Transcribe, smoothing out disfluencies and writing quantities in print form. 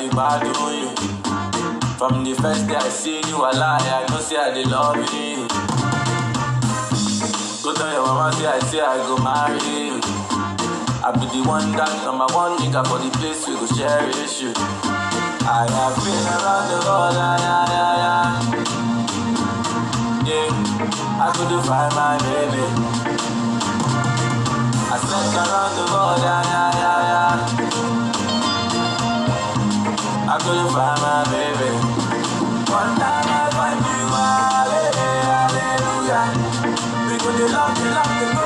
bad on you. From the first day I see you, I lie, I know say I dey love you. Go tell your mama say I go marry you. I be the one that number one nigga for the place we go cherish you. I have been around the world, yeah, I couldn't find my baby. I slept around the world, I couldn't find my baby. One time I find you, hallelujah. We could love,